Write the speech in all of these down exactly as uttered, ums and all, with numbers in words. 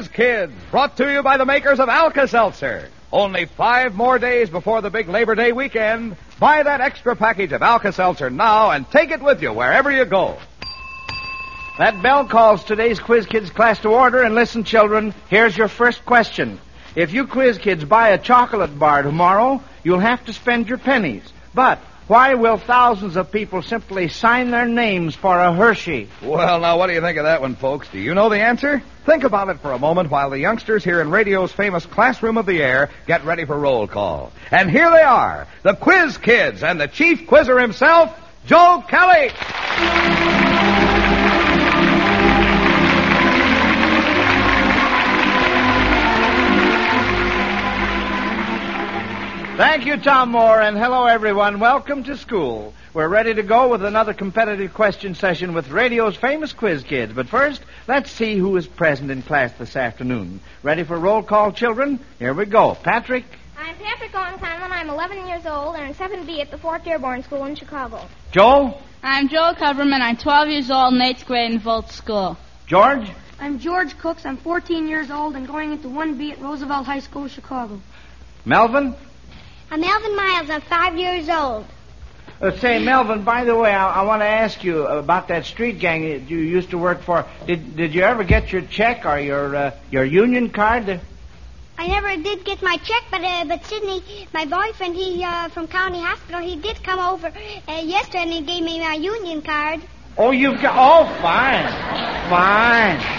Quiz Kids, brought to you by the makers of Alka-Seltzer. Only five more days before the big Labor Day weekend. Buy that extra package of Alka-Seltzer now and take it with you wherever you go. That bell calls today's Quiz Kids class to order, and listen, children, here's your first question. If you Quiz Kids buy a chocolate bar tomorrow, you'll have to spend your pennies. But why will thousands of people simply sign their names for a Hershey? Well, now, what do you think of that one, folks? Do you know the answer? Think about it for a moment while the youngsters here in radio's famous Classroom of the Air get ready for roll call. And here they are, the Quiz Kids and the chief quizzer himself, Joe Kelly. Thank you, Tom Moore, and hello, everyone. Welcome to school. We're ready to go with another competitive question session with radio's famous Quiz Kids. But first, let's see who is present in class this afternoon. Ready for roll call, children? Here we go. Patrick? I'm Patrick Conlon. I'm eleven years old and in seven B at the Fourth Airborne School in Chicago. Joel? I'm Joel Coverman. I'm twelve years old in eighth grade in Volt School. George? I'm George Cooks. I'm fourteen years old and going into one B at Roosevelt High School, Chicago. Melvin? I'm Melvin Miles. I'm five years old. Uh, say, Melvin, by the way, I, I want to ask you about that street gang that you used to work for. Did did you ever get your check or your uh, your union card? I never did get my check, but uh, but Sidney, my boyfriend, he uh, from County Hospital, he did come over uh, yesterday and he gave me my union card. Oh, you've got... Oh, fine. Fine.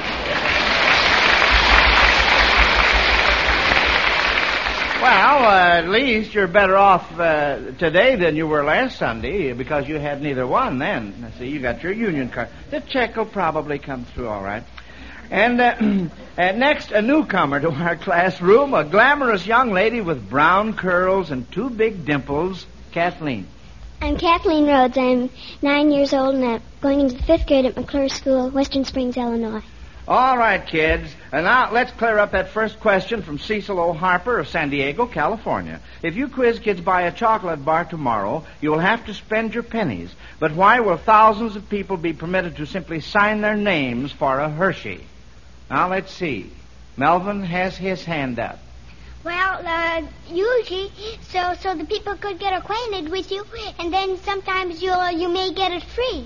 Well, uh, at least you're better off uh, today than you were last Sunday because you had neither one then. See, you got your union card. The check will probably come through all right. And uh, uh, next, a newcomer to our classroom, a glamorous young lady with brown curls and two big dimples, Kathleen. I'm Kathleen Rhodes. I'm nine years old and I'm going into the fifth grade at McClure School, Western Springs, Illinois. All right, kids. And now let's clear up that first question from Cecil O. Harper of San Diego, California. If you Quiz Kids buy a chocolate bar tomorrow, you'll have to spend your pennies. But why will thousands of people be permitted to simply sign their names for a Hershey? Now, let's see. Melvin has his hand up. Well, uh, usually, so so the people could get acquainted with you, and then sometimes you'll you may get it free.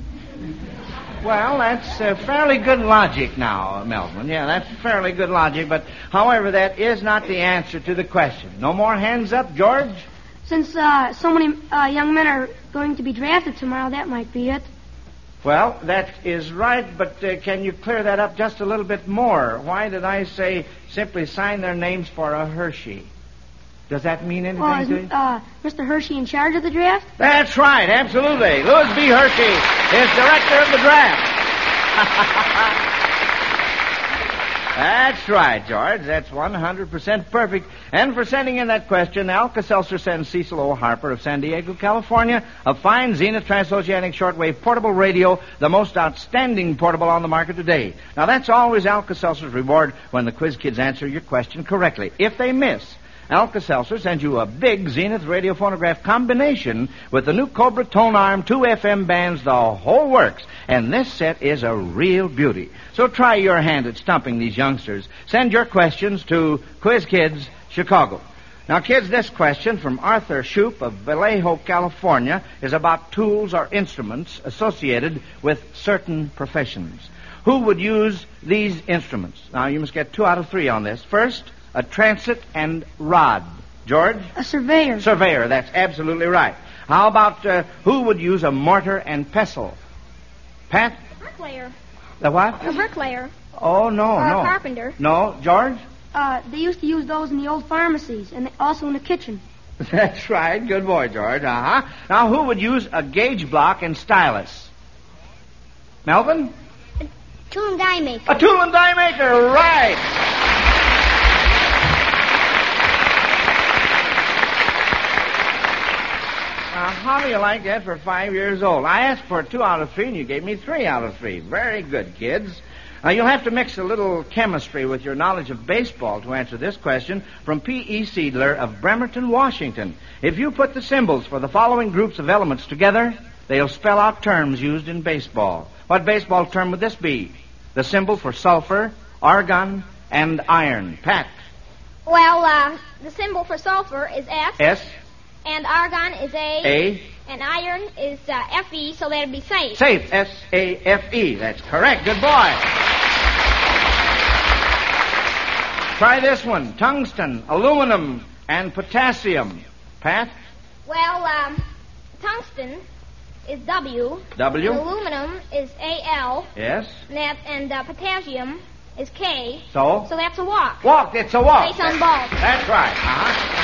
Well, that's uh, fairly good logic now, Melvin. Yeah, that's fairly good logic. But, however, that is not the answer to the question. No more hands up, George? Since uh, so many uh, young men are going to be drafted tomorrow, that might be it. Well, that is right, but uh, can you clear that up just a little bit more? Why did I say simply sign their names for a Hershey? Does that mean anything well, to you? Isn't uh, Mister Hershey in charge of the draft? That's right, absolutely. Louis B. Hershey is director of the draft. That's right, George. That's one hundred percent perfect. And for sending in that question, Alka-Seltzer sends Cecil O. Harper of San Diego, California, a fine Zenith transoceanic shortwave portable radio, the most outstanding portable on the market today. Now, that's always Alka-Seltzer's reward when the Quiz Kids answer your question correctly. If they miss, Alka-Seltzer sends you a big Zenith radio phonograph combination with the new Cobra tone arm, two F M bands, the whole works. And this set is a real beauty. So try your hand at stumping these youngsters. Send your questions to Quiz Kids, Chicago. Now, kids, this question from Arthur Shoup of Vallejo, California, is about tools or instruments associated with certain professions. Who would use these instruments? Now, you must get two out of three on this. First, a transit and rod. George? A surveyor. Surveyor, that's absolutely right. How about uh, who would use a mortar and pestle? Pat? Bricklayer. The what? A bricklayer. Oh, no, or no. a carpenter. No, George? Uh, they used to use those in the old pharmacies and also in the kitchen. That's right. Good boy, George. Uh-huh. Now, who would use a gauge block and stylus? Melvin? A tool and die maker. A tool and die maker, right. Now, how do you like that for five years old? I asked for two out of three, and you gave me three out of three. Very good, kids. Now, you'll have to mix a little chemistry with your knowledge of baseball to answer this question from P E. Seidler of Bremerton, Washington. If you put the symbols for the following groups of elements together, they'll spell out terms used in baseball. What baseball term would this be? The symbol for sulfur, argon, and iron. Pat. Well, uh, the symbol for sulfur is S. S. And argon is A. A. And iron is uh, F E, so that'd be safe. Safe. S A F E. That's correct. Good boy. Try this one. Tungsten, aluminum, and potassium. Pat? Well, um, tungsten is W. W. And aluminum is A L. Yes. And, that, and uh, potassium is K. So? So that's a walk. Walk. It's a walk. Face on balls. That's right. Uh-huh.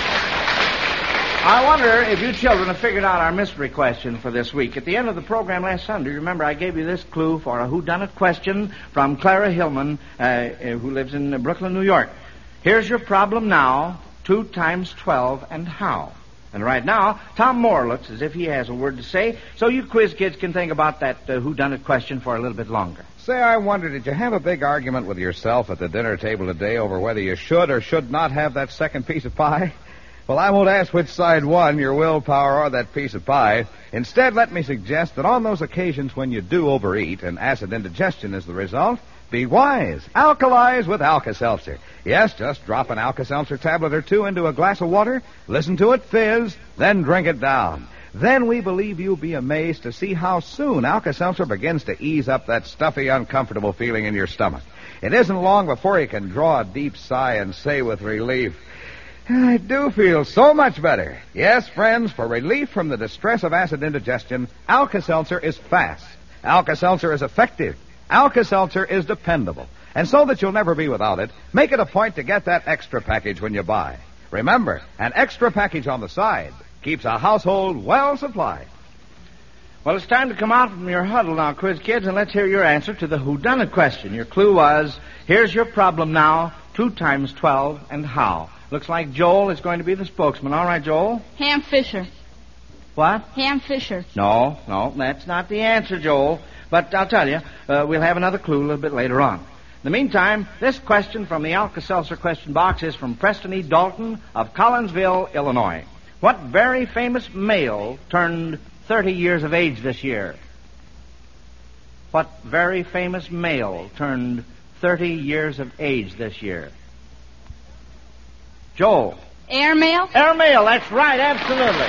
I wonder if you children have figured out our mystery question for this week. At the end of the program last Sunday, remember I gave you this clue for a whodunit question from Clara Hillman, uh, who lives in Brooklyn, New York. Here's your problem now. Two times twelve and how? And right now, Tom Moore looks as if he has a word to say, so you quiz kids can think about that uh, whodunit question for a little bit longer. Say, I wonder, did you have a big argument with yourself at the dinner table today over whether you should or should not have that second piece of pie? Well, I won't ask which side won, your willpower or that piece of pie. Instead, let me suggest that on those occasions when you do overeat and acid indigestion is the result, be wise. Alkalize with Alka-Seltzer. Yes, just drop an Alka-Seltzer tablet or two into a glass of water, listen to it fizz, then drink it down. Then we believe you'll be amazed to see how soon Alka-Seltzer begins to ease up that stuffy, uncomfortable feeling in your stomach. It isn't long before you can draw a deep sigh and say with relief, I do feel so much better. Yes, friends, for relief from the distress of acid indigestion, Alka-Seltzer is fast. Alka-Seltzer is effective. Alka-Seltzer is dependable. And so that you'll never be without it, make it a point to get that extra package when you buy. Remember, an extra package on the side keeps a household well supplied. Well, it's time to come out from your huddle now, quiz kids, and let's hear your answer to the whodunit question. Your clue was, here's your problem now, two times twelve, and how? Looks like Joel is going to be the spokesman. All right, Joel? Ham Fisher. What? Ham Fisher. No, no, that's not the answer, Joel. But I'll tell you, uh, we'll have another clue a little bit later on. In the meantime, this question from the Alka-Seltzer question box is from Preston E. Dalton of Collinsville, Illinois. What very famous male turned thirty years of age this year? What very famous male turned thirty years of age this year? Joel. Airmail? Airmail, that's right, absolutely.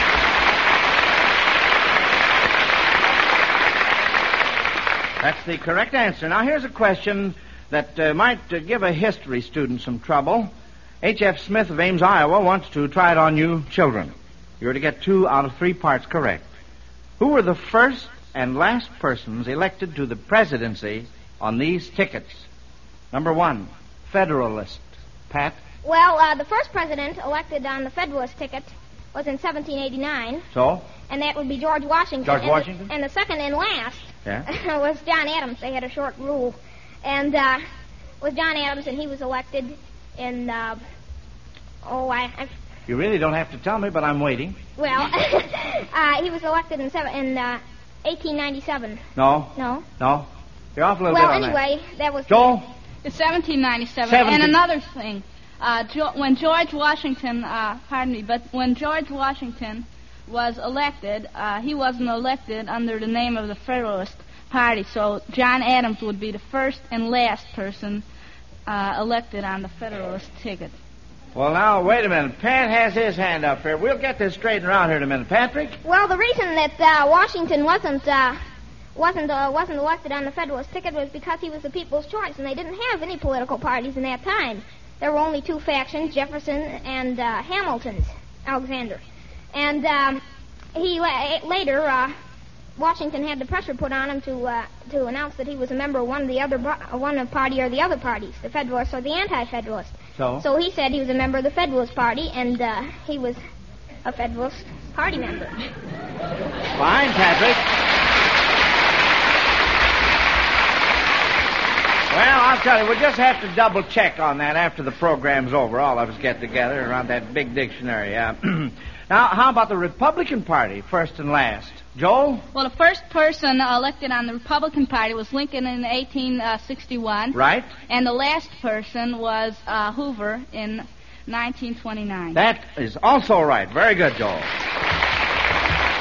That's the correct answer. Now, here's a question that uh, might uh, give a history student some trouble. H F. Smith of Ames, Iowa, wants to try it on you children. You're to get two out of three parts correct. Who were the first and last persons elected to the presidency on these tickets? Number one, Federalist. Pat? Well, uh, the first president elected on the Federalist ticket was in seventeen eighty-nine. So? And that would be George Washington. George and Washington? The, and the second and last yeah. was John Adams. They had a short rule. And uh, was John Adams, and he was elected in, uh, oh, I... I You really don't have to tell me, but I'm waiting. Well, uh, he was elected in, seven, in uh, eighteen ninety-seven. No. No? No. You're off a little well, bit on anyway, that. that was... Joel? It's seventeen ninety-seven. seventeen And another thing. Uh, jo- when George Washington, uh, pardon me, but when George Washington was elected, uh, he wasn't elected under the name of the Federalist Party, so John Adams would be the first and last person uh, elected on the Federalist ticket. Well, now, wait a minute. Pat has his hand up here. We'll get this straightened out here in a minute. Patrick? Well, the reason that uh, Washington wasn't... Uh, wasn't uh, wasn't elected on the Federalist ticket was because he was the people's choice, and they didn't have any political parties in that time. There were only two factions, Jefferson and uh, Hamilton's, Alexander. And um, he la- later, uh, Washington had the pressure put on him to uh, to announce that he was a member of one of the other bo- one party or the other parties, the Federalists or the Anti-Federalists. So? So he said he was a member of the Federalist Party, and uh, he was a Federalist Party member. Fine, Patrick. Well, I'll tell you, we'll just have to double check on that after the program's over. All of us get together around that big dictionary. Uh, now, how about the Republican Party, first and last? Joel? Well, the first person elected on the Republican Party was Lincoln in eighteen sixty-one. Right. And the last person was uh, Hoover in nineteen twenty-nine. That is also right. Very good, Joel.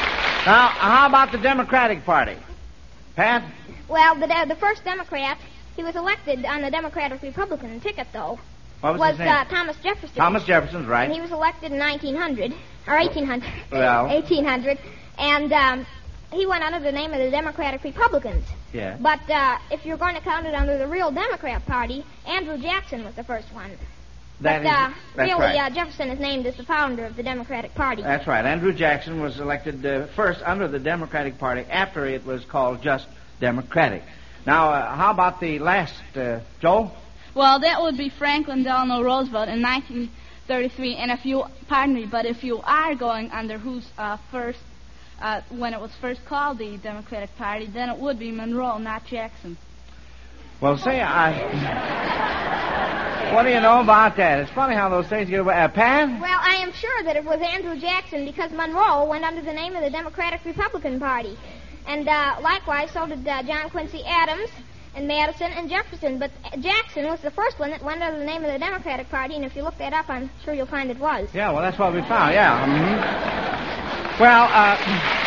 Now, how about the Democratic Party? Pat? Well, the, the first Democrat he was elected on the Democratic-Republican ticket, though. What was, was his name? Uh, Thomas Jefferson. Thomas Jefferson's right. And he was elected in nineteen hundred, or eighteen hundred. Well. eighteen hundred. And um, he went under the name of the Democratic-Republicans. Yeah. But uh, if you're going to count it under the real Democrat Party, Andrew Jackson was the first one. That but is, uh, that's really, right. uh, Jefferson is named as the founder of the Democratic Party. That's right. Andrew Jackson was elected uh, first under the Democratic Party after it was called just Democratic. Now, uh, how about the last, uh, Joel? Well, that would be Franklin Delano Roosevelt in nineteen thirty-three. And if you, pardon me, but if you are going under who's uh, first, uh, when it was first called the Democratic Party, then it would be Monroe, not Jackson. Well, say I... What do you know about that? It's funny how those things get away. Uh, Pan? Well, I am sure that it was Andrew Jackson because Monroe went under the name of the Democratic-Republican Party. And uh, likewise, so did uh, John Quincy Adams and Madison and Jefferson. But Jackson was the first one that went under the name of the Democratic Party, and if you look that up, I'm sure you'll find it was. Yeah, well, that's what we found, yeah. Mm-hmm. Well, uh...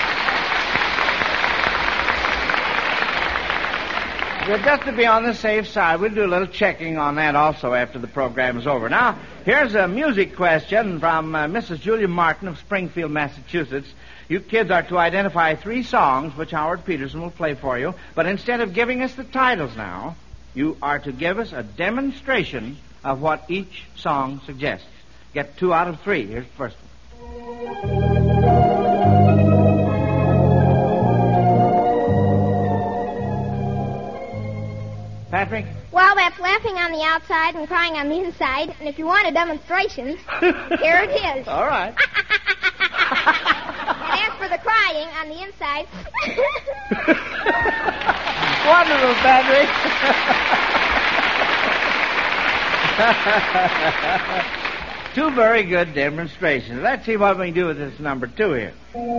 Well, just to be on the safe side, we'll do a little checking on that also after the program is over. Now, here's a music question from uh, Missus Julia Martin of Springfield, Massachusetts. You kids are to identify three songs which Howard Peterson will play for you, but instead of giving us the titles now, you are to give us a demonstration of what each song suggests. Get two out of three. Here's the first one. Patrick? Well, that's laughing on the outside and crying on the inside. And if you want a demonstration, here it is. All right. And as for the crying on the inside... Wonderful, Patrick. Two very good demonstrations. Let's see what we can do with this number two here.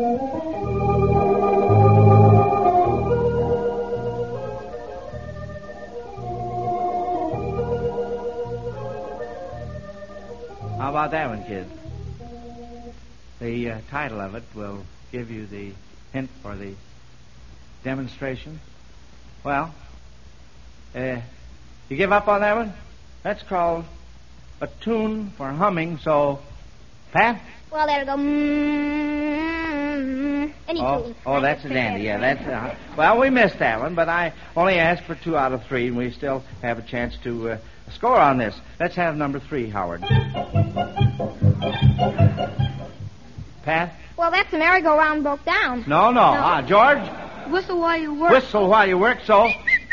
How about that one, kids? The uh, title of it will give you the hint for the demonstration. Well, uh, you give up on that one? That's called a tune for humming, so... Pat? Well, there we go. Mm-hmm. Any oh, tune. Oh, that's a dandy, yeah. That's uh, well, we missed that one, but I only asked for two out of three, and we still have a chance to uh, score on this. Let's have number three, Howard. Pat? Well, that's the merry-go-round broke down. No, no. No. Ah, George? Whistle while you work. Whistle while you work, so...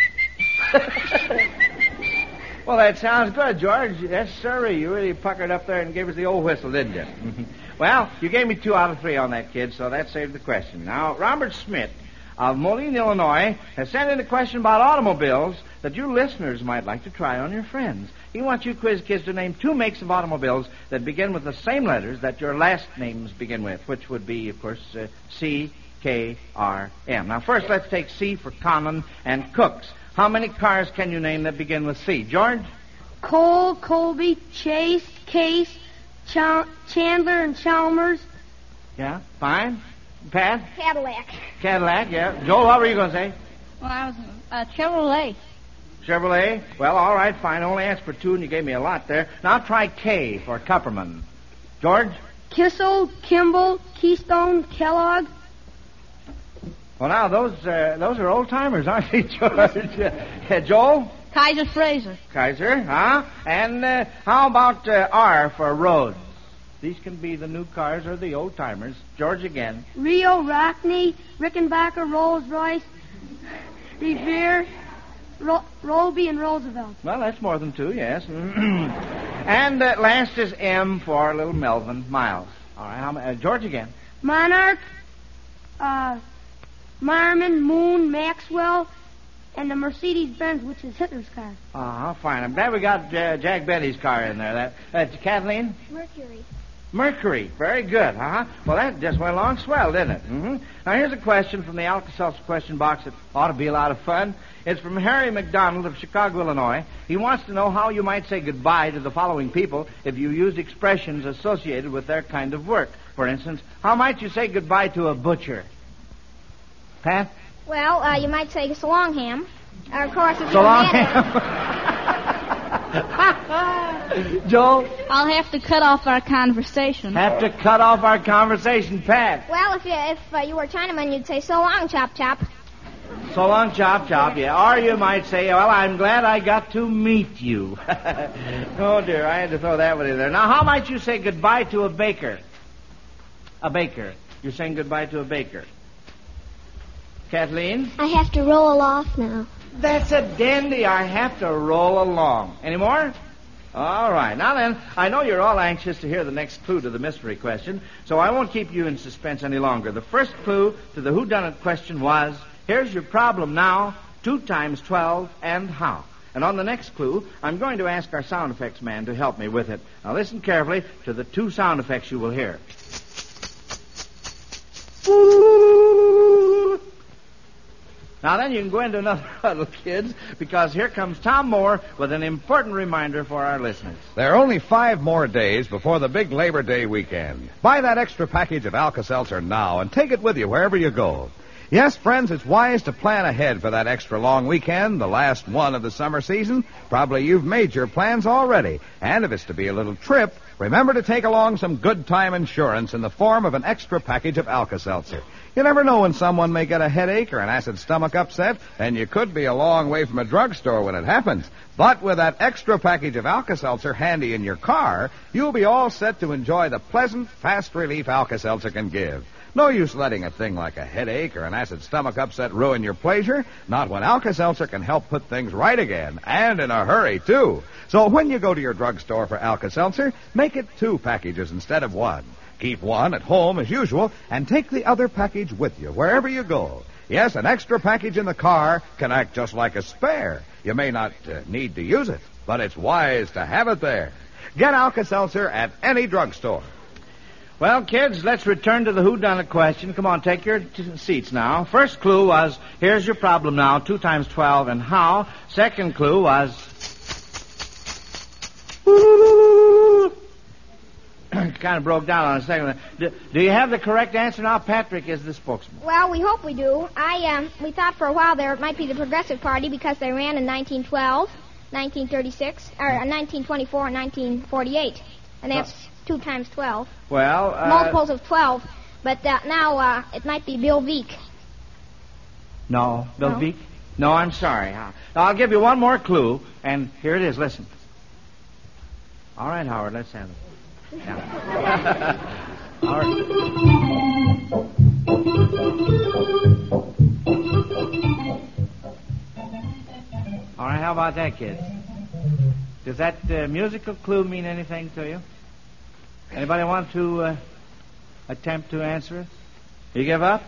Well, that sounds good, George. Yes, sir. You really puckered up there and gave us the old whistle, didn't you? Well, you gave me two out of three on that, kid, so that saved the question. Now, Robert Smith of Moline, Illinois, has sent in a question about automobiles that you listeners might like to try on your friends. He wants you quiz kids to name two makes of automobiles that begin with the same letters that your last names begin with, which would be, of course, uh, C, K, R, M. Now, first, let's take C for Common and Cooks. How many cars can you name that begin with C? George? Cole, Colby, Chase, Case, Ch- Chandler, and Chalmers. Yeah, fine. Pat? Cadillac. Cadillac, yeah. Joel, what were you going to say? Well, I was uh, Chevrolet. Chevrolet? Well, all right, fine. I only asked for two, and you gave me a lot there. Now try K for Kupperman. George? Kissel, Kimball, Keystone, Kellogg. Well, now, those uh, those are old-timers, aren't they, George? uh, Joel? Kaiser Fraser. Kaiser, huh? And uh, how about uh, R for Rhodes? These can be the new cars or the old-timers. George again. Rio, Rockney, Rickenbacker, Rolls-Royce, Revere, Ro- Roby, and Roosevelt. Well, that's more than two, yes. And uh, last is M for little Melvin Miles. All right, how many, uh, George again. Monarch, uh, Marmon, Moon, Maxwell, and the Mercedes-Benz, which is Hitler's car. Uh-huh, fine. I'm glad we got uh, Jack Betty's car in there. That That's Kathleen? Mercury. Mercury. Very good, huh? Well, that just went along swell, didn't it? Mm-hmm. Now, here's a question from the Alka-Seltzer question box that ought to be a lot of fun. It's from Harry McDonald of Chicago, Illinois. He wants to know how you might say goodbye to the following people if you used expressions associated with their kind of work. For instance, how might you say goodbye to a butcher? Pat? Well, uh, you might say so long, Ham. Of course, if So you long, had Ham. Joe, I'll have to cut off our conversation. have to cut off our conversation, Pat. Well, if you, if uh, you were Chinaman, you'd say, so long, Chop Chop. So long, Chop Chop, yeah. Or you might say, well, I'm glad I got to meet you. Oh, dear, I had to throw that one in there. Now, how might you say goodbye to a baker? A baker. You're saying goodbye to a baker. Kathleen? I have to roll off now. That's a dandy. I have to roll along. Any more? All right. Now then, I know you're all anxious to hear the next clue to the mystery question, so I won't keep you in suspense any longer. The first clue to the whodunit question was, here's your problem now, two times twelve, and how? And on the next clue, I'm going to ask our sound effects man to help me with it. Now listen carefully to the two sound effects you will hear. Now then, you can go into another huddle, kids, because here comes Tom Moore with an important reminder for our listeners. There are only five more days before the big Labor Day weekend. Buy that extra package of Alka-Seltzer now and take it with you wherever you go. Yes, friends, it's wise to plan ahead for that extra long weekend, the last one of the summer season. Probably you've made your plans already. And if it's to be a little trip, remember to take along some good time insurance in the form of an extra package of Alka-Seltzer. You never know when someone may get a headache or an acid stomach upset, and you could be a long way from a drugstore when it happens. But with that extra package of Alka-Seltzer handy in your car, you'll be all set to enjoy the pleasant, fast relief Alka-Seltzer can give. No use letting a thing like a headache or an acid stomach upset ruin your pleasure, not when Alka-Seltzer can help put things right again, and in a hurry, too. So when you go to your drugstore for Alka-Seltzer, make it two packages instead of one. Keep one at home as usual, and take the other package with you wherever you go. Yes, an extra package in the car can act just like a spare. You may not uh, need to use it, but it's wise to have it there. Get Alka-Seltzer at any drugstore. Well, kids, let's return to the whodunit question. Come on, take your t- seats now. First clue was, here's your problem now, two times twelve, and how. Second clue was... kind of broke down on a second. Do, do you have the correct answer now? Patrick is the spokesman. Well, we hope we do. I um, we thought for a while there it might be the Progressive Party because they ran in nineteen twelve, nineteen thirty-six, or nineteen twenty-four, and nineteen forty-eight, and that's uh, two times twelve. Well, uh, multiples of twelve. But uh, now uh, it might be Bill Veeck. No, Bill no? Veeck. No, I'm sorry. Now, I'll give you one more clue, and here it is. Listen. All right, Howard, let's have it. Yeah. All right. All right, how about that, kids? Does that uh, musical clue mean anything to you? Anybody want to uh, attempt to answer it? You give up?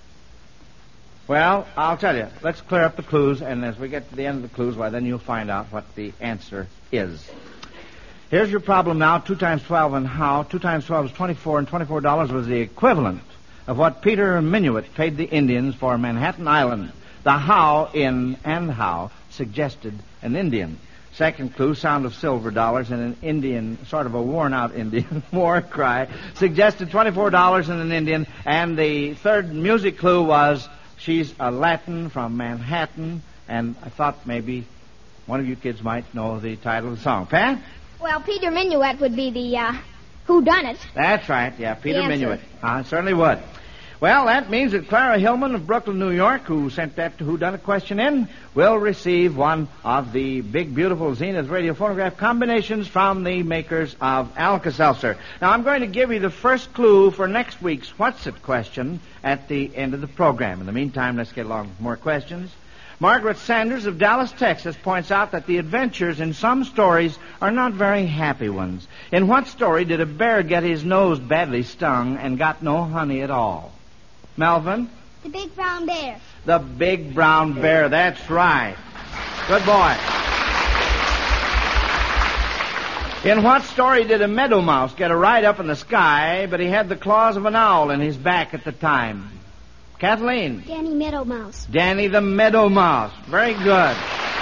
Well, I'll tell you. Let's clear up the clues, and as we get to the end of the clues, why, then you'll find out what the answer is. Here's your problem now, two times twelve and how. Two times twelve is twenty-four, and twenty-four dollars was the equivalent of what Peter Minuit paid the Indians for Manhattan Island. The how in and how suggested an Indian. Second clue, sound of silver dollars and an Indian, sort of a worn-out Indian war cry, suggested twenty-four dollars and an Indian. And the third music clue was she's a Latin from Manhattan, and I thought maybe one of you kids might know the title of the song. Pat? Well, Peter Minuit would be the uh, whodunit. That's right, yeah, Peter The answer. Minuit. I certainly would. Well, that means that Clara Hillman of Brooklyn, New York, who sent that whodunit question in, will receive one of the big, beautiful Zenith radio phonograph combinations from the makers of Alka-Seltzer. Now, I'm going to give you the first clue for next week's What's It question at the end of the program. In the meantime, let's get along with more questions. Margaret Sanders of Dallas, Texas, points out that the adventures in some stories are not very happy ones. In what story did a bear get his nose badly stung and got no honey at all? Melvin? The Big Brown Bear. The Big Brown Bear, that's right. Good boy. In what story did a meadow mouse get a ride up in the sky, but he had the claws of an owl in his back at the time? Kathleen? Danny Meadow Mouse. Danny the Meadow Mouse. Very good.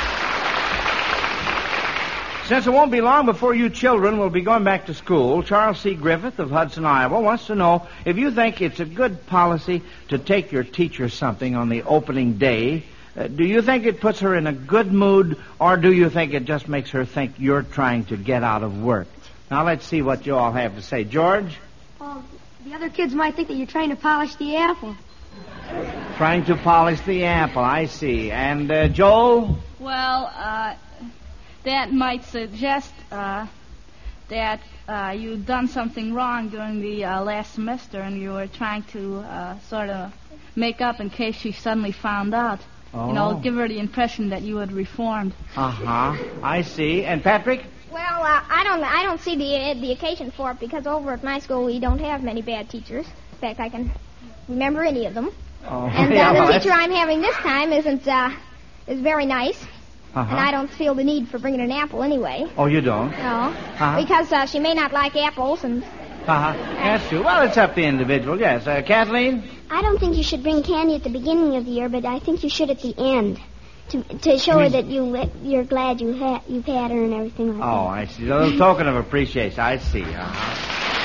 Since it won't be long before you children will be going back to school, Charles C. Griffith of Hudson, Iowa, wants to know if you think it's a good policy to take your teacher something on the opening day Uh, do you think it puts her in a good mood, or do you think it just makes her think you're trying to get out of work? Now, let's see what you all have to say. George? Well, the other kids might think that you're trying to polish the apple. Trying to polish the apple, I see. And, uh, Joel? Well, uh, that might suggest uh, that uh, you've done something wrong during the uh, last semester, and you were trying to uh, sort of make up in case she suddenly found out. Oh. You know, give her the impression that you had reformed. Uh-huh. I see. And Patrick? Well, uh, I don't I don't see the uh, the occasion for it because over at my school we don't have many bad teachers. In fact, I can remember any of them. Oh, and uh, yeah, the well, teacher that's... I'm having this time isn't uh, is very nice. Uh-huh. And I don't feel the need for bringing an apple anyway. Oh, you don't? No. Uh-huh. Because uh, she may not like apples and... Uh-huh. That's true. Well, it's up to the individual, yes. Uh, Kathleen? I don't think you should bring candy at the beginning of the year, but I think you should at the end. To to show her that you, you're glad you ha- you've had her and everything like Oh, that. I see. A little token of appreciation. I see. Uh-huh.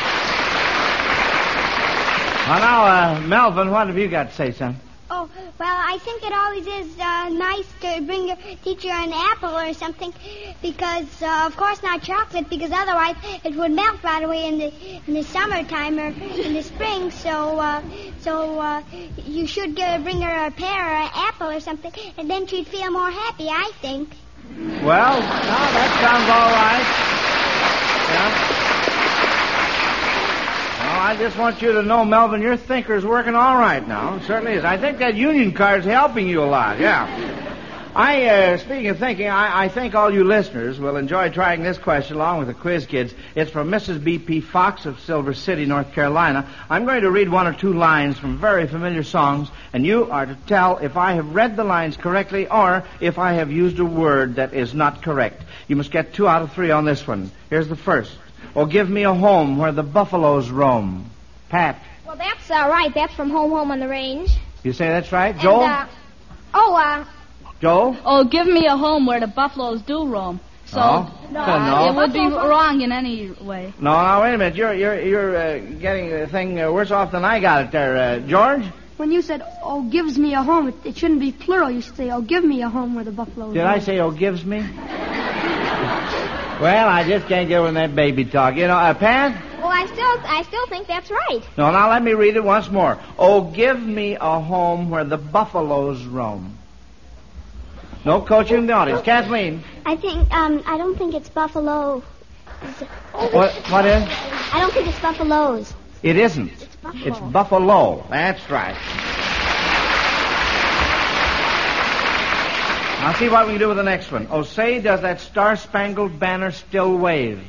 Well, now, uh, Melvin, what have you got to say, son? Oh, well, I think it always is uh, nice to bring your teacher an apple or something because, uh, of course, not chocolate because otherwise it would melt right away in the in the summertime or in the spring. So, uh, so uh, you should give, bring her a pear or an apple or something, and then she'd feel more happy, I think. Well, no, that sounds all right. Yeah. Well, I just want you to know, Melvin, your thinker's working all right now. It certainly is. I think that union card's helping you a lot, yeah. I, uh, speaking of thinking, I, I think all you listeners will enjoy trying this question along with the quiz kids. It's from Missus B P Fox of Silver City, North Carolina. I'm going to read one or two lines from very familiar songs, and you are to tell if I have read the lines correctly or if I have used a word that is not correct. You must get two out of three on this one. Here's the first. Oh, give me a home where the buffaloes roam. Pat. Well, that's uh, right. That's from Home Home on the Range. You say that's right? Joel? And, uh, oh, uh... Joel? Oh, give me a home where the buffaloes do roam. So Oh. No. uh, No. it would be wrong in any way. No, now, wait a minute. You're you're you're uh, getting the thing uh, worse off than I got it there. Uh, George? When you said, oh, gives me a home, it, it shouldn't be plural. You should say, oh, give me a home where the buffalo Did I say, oh, gives me? Well, I just can't get with that baby talk. You know, uh, Pat? Well, I still I still think that's right. No, now let me read it once more. Oh, give me a home where the buffaloes roam. No coaching in the audience. Kathleen? I think, um, I don't think it's buffalo. What, what is? I don't think it's buffaloes. It isn't. It's buffalo. It's buffalo. That's right. Now see what we can do with the next one. Oh, say, does that star-spangled banner still wave?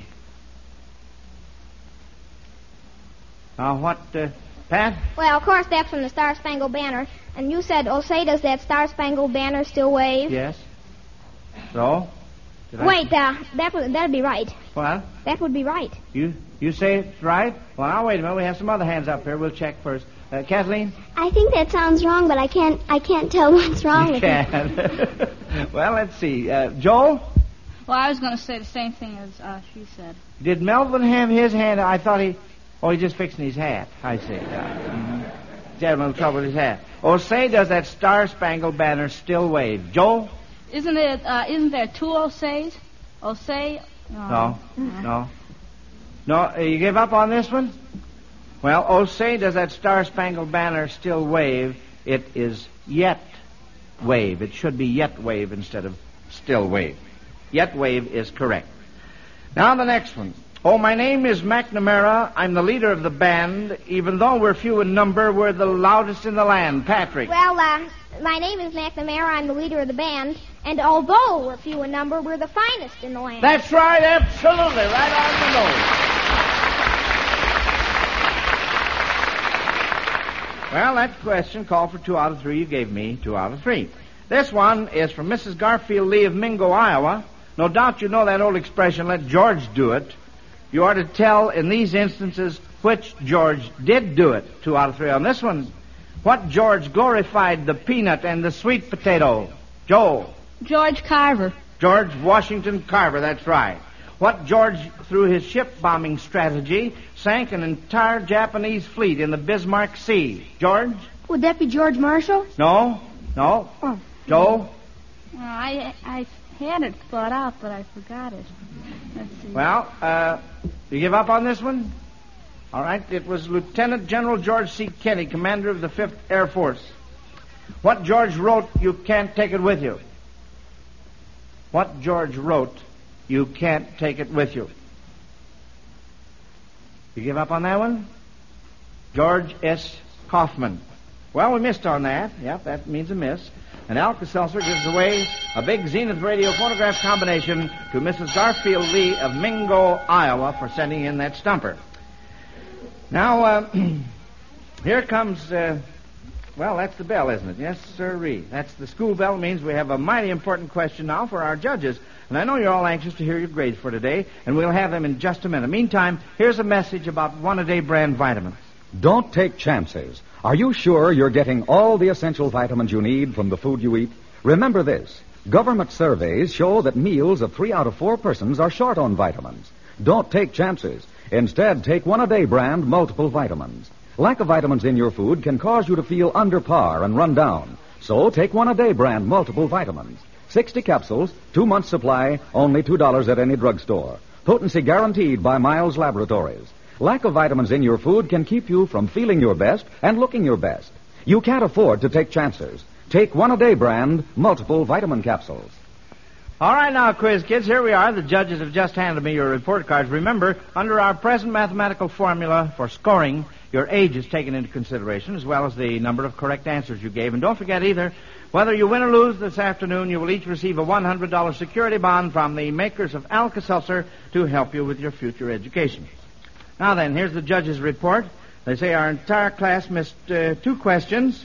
Now, what, uh, Pat? Well, of course, that's from the Star Spangled Banner. And you said, oh, say, does that Star Spangled Banner still wave? Yes. So? Did I- Wait, uh, that would that'd be right. What? That would be right. You you say it's right? Well, now, wait a minute. We have some other hands up here. We'll check first. Uh, Kathleen? I think that sounds wrong, but I can't I can't tell what's wrong You with it. can. Well, let's see. Uh, Joel? Well, I was going to say the same thing as uh, she said. Did Melvin have his hand? I thought he... Oh, he's just fixing his hat. I see. Uh, mm-hmm. He's having a little trouble with his hat. Oh, say, does that star-spangled banner still wave? Joel? Isn't it? Uh, isn't there two Osays? Osay? No. No. No, uh, you give up on this one? Well, oh, say, does that star-spangled banner still wave? It is yet wave. It should be yet wave instead of still wave. Yet wave is correct. Now the next one. Oh, my name is McNamara. I'm the leader of the band. Even though we're few in number, we're the loudest in the land. Patrick. Well, uh, my name is McNamara. I'm the leader of the band. And although we're few in number, we're the finest in the land. That's right, absolutely. Right on the nose. Well, that question called for two out of three. You gave me two out of three. This one is from Missus Garfield Lee of Mingo, Iowa. No doubt you know that old expression, let George do it. You are to tell in these instances which George did do it. Two out of three on this one. What George glorified the peanut and the sweet potato? Joel. George Carver. George Washington Carver, that's right. What George, through his ship bombing strategy, sank an entire Japanese fleet in the Bismarck Sea? George? Would that be George Marshall? No, no. Oh. Joe? Well, I I had it thought out, but I forgot it. Let's see. Well, uh, you give up on this one? All right. It was Lieutenant General George C. Kennedy, commander of the Fifth Air Force. What George wrote, you can't take it with you. What George wrote, you can't take it with you. You give up on that one? George S. Kaufman. Well, we missed on that. Yep, that means a miss. And Alka-Seltzer gives away a big Zenith radio phonograph combination to Missus Garfield Lee of Mingo, Iowa, for sending in that stumper. Now, uh, here comes, uh, well, that's the bell, isn't it? Yes, sirree. That's the school bell. It means we have a mighty important question now for our judges. And I know you're all anxious to hear your grades for today, and we'll have them in just a minute. Meantime, here's a message about one-a-day brand vitamins. Don't take chances. Are you sure you're getting all the essential vitamins you need from the food you eat? Remember this. Government surveys show that meals of three out of four persons are short on vitamins. Don't take chances. Instead, take one-a-day brand multiple vitamins. Lack of vitamins in your food can cause you to feel under par and run down. So take one-a-day brand multiple vitamins. sixty capsules, two months supply, only two dollars at any drugstore. Potency guaranteed by Miles Laboratories. Lack of vitamins in your food can keep you from feeling your best and looking your best. You can't afford to take chances. Take one-a-day brand multiple vitamin capsules. All right now, quiz kids, here we are. The judges have just handed me your report cards. Remember, under our present mathematical formula for scoring, your age is taken into consideration, as well as the number of correct answers you gave. And don't forget either, whether you win or lose this afternoon, you will each receive a one hundred dollars security bond from the makers of Alka-Seltzer to help you with your future education. Now then, here's the judges' report. They say our entire class missed uh, two questions.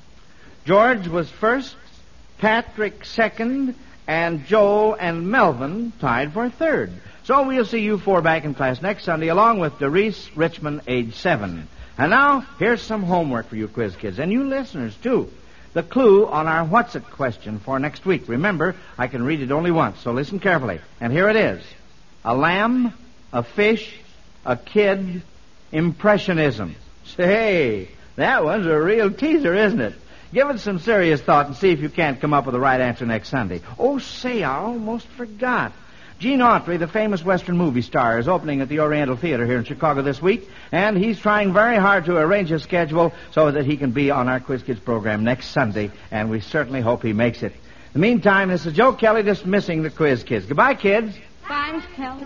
George was first, Patrick second, and Joel and Melvin tied for third. So we'll see you four back in class next Sunday, along with Doris Richmond, age seven. And now, here's some homework for you quiz kids, and you listeners, too. The clue on our What's It question for next week. Remember, I can read it only once, so listen carefully. And here it is. A lamb, a fish, a kid, impressionism. Say, that one's a real teaser, isn't it? Give it some serious thought and see if you can't come up with the right answer next Sunday. Oh, say, I almost forgot. Gene Autry, the famous Western movie star, is opening at the Oriental Theater here in Chicago this week, and he's trying very hard to arrange his schedule so that he can be on our Quiz Kids program next Sunday, and we certainly hope he makes it. In the meantime, this is Joe Kelly dismissing the Quiz Kids. Goodbye, kids. Bye, Mister Kelly.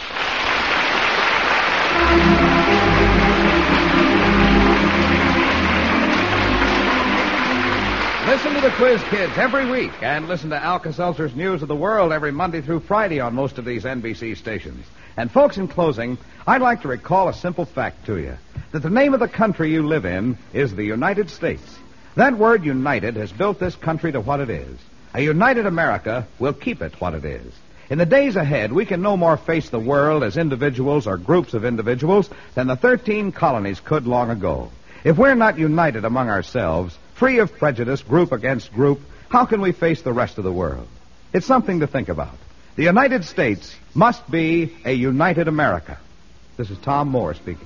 Listen to the Quiz Kids every week, and listen to Alka-Seltzer's News of the World every Monday through Friday on most of these N B C stations. And folks, in closing, I'd like to recall a simple fact to you, that the name of the country you live in is the United States. That word united has built this country to what it is. A united America will keep it what it is. In the days ahead, we can no more face the world as individuals or groups of individuals than the thirteen colonies could long ago. If we're not united among ourselves, free of prejudice, group against group, how can we face the rest of the world? It's something to think about. The United States must be a united America. This is Tom Moore speaking.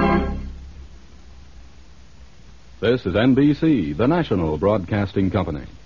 This is N B C, the national broadcasting company.